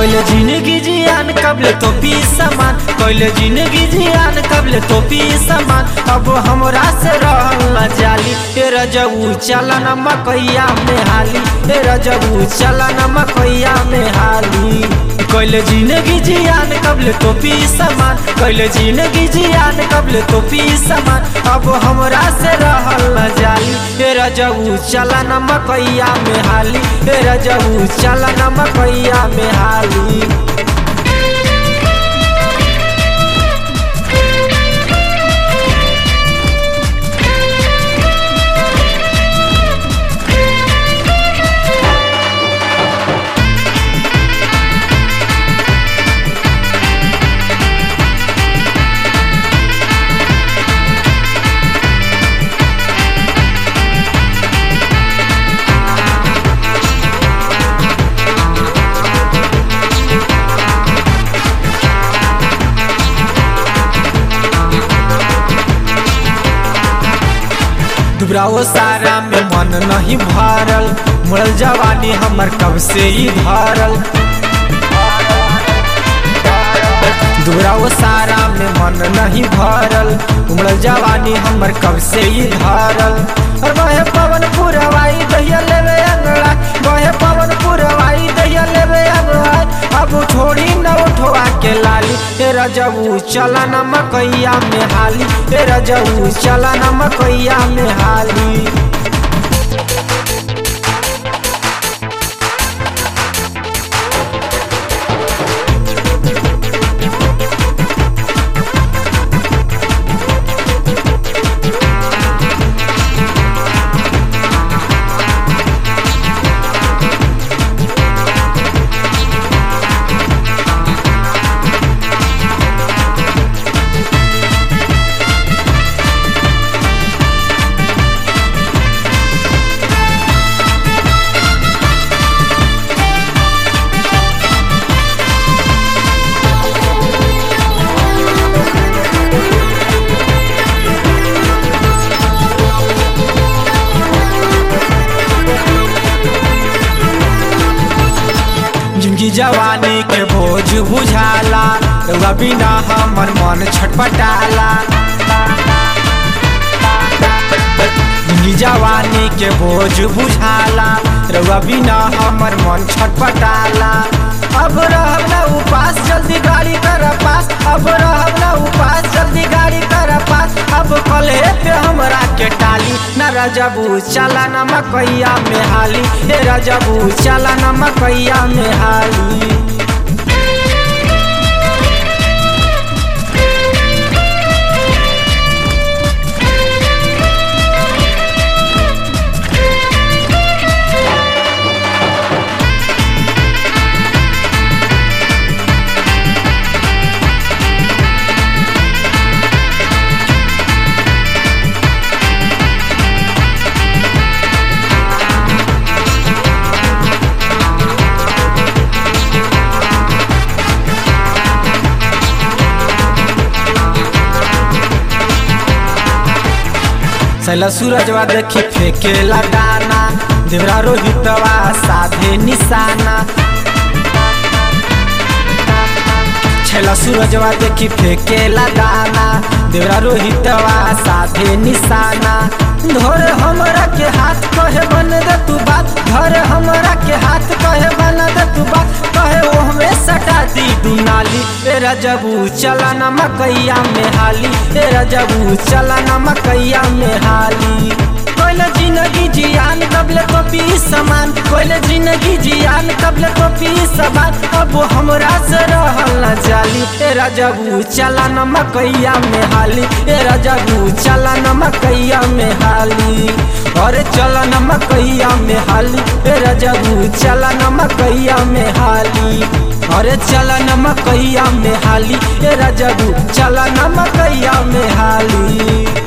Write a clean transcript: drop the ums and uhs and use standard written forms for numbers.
कोइले जिंदगी जियान कबले तो पी समान, कोइले जिंदगी जियान कबले तो पी समान। अब हमरा से रहल न जाली, ए रजऊ चला न मकैया में हाली, ए रजऊ चला न मकैया में हाली। कोइले जिंदगी जियान कबले तो पी समान, कोइले जिंदगी जियान कबले तो पी समान। अब हमरा से रहल न जाली, ए रजऊ चला न मकैया में हाली, ए रजऊ चला न मकैया में हाली। दुबराओ सारा में मन नहीं भरल, मुड़ल जवानी हमर कब से ही भरल। दुबराओ सारा में मन नहीं भरल, उमड़ल जवानी हमर कब से ही भरल। और बहे पवन पुरवाई दहिया लेवे अंगड़ा, बहे पवन पुरवाई दहिया लेवे अंगड़ा। अब छोड़ी न उठवा के लाली, ए रजऊ चला न मकैया में हाली, ए रजऊ चला न मकैया में हाली। जिंदगी जवानी के बोझ बुझाला, रउआ बिना हमर मन छटपटाला। जिंदगी जवानी के बोझ बुझाला, रउआ बिना हमर मन छटपटाला। अब रहब ना उपास जल्दी गाड़ी कर पास, अब रहब ना उपास जल्दी गाड़ी कर पास। अब कले पे हमरा के टाली, न रजबू चला न मकैया में हाली, ए रजबू चला न मकैया में हाली। सैला सूरजवा देखी फेंके लगाना, देवरा रोहितवा साधे निशाना। छैला सूरजवा देखी फेंके लगाना, देवरा रोहितवा साधे निशाना। धोर हमरा के हाथ कहे बन दे तू बात, धर हमरा के हाथ कहे बन दे तू बात। कहे वो हमें सटा दी दुनाली, ए रजबू चला न मकैया में हाली, ए रजबू चला न मकैया में हाली। कोइले जिंदगी जियान कबले तो पी समान, कोइले जिंदगी जियान कबले तो पी समान। अब हमरा से रहल न जाली, ए रजबू चला न मकैया में हाली, ए रजबू चला न मकैया में हाली। और चला न मकैया में हाली, ए रजबू चला न मकैया में हाली। अरे चला न मकैया में हाली, ए रजबू चला न मकैया में हाली।